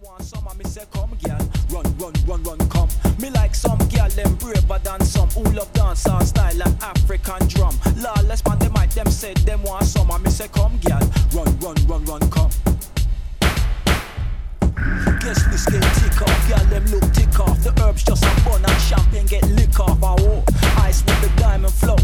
want some, and me say come girl, run, come. Me like some girl, them braver than some who love dancehall style and African drum. Lawless man, they might them say them want some, and me say come girl, run, come. Guess this get tick off, girl them look tick off. The herbs just a bun and champagne get lick off. Oh, ice with the diamond flow,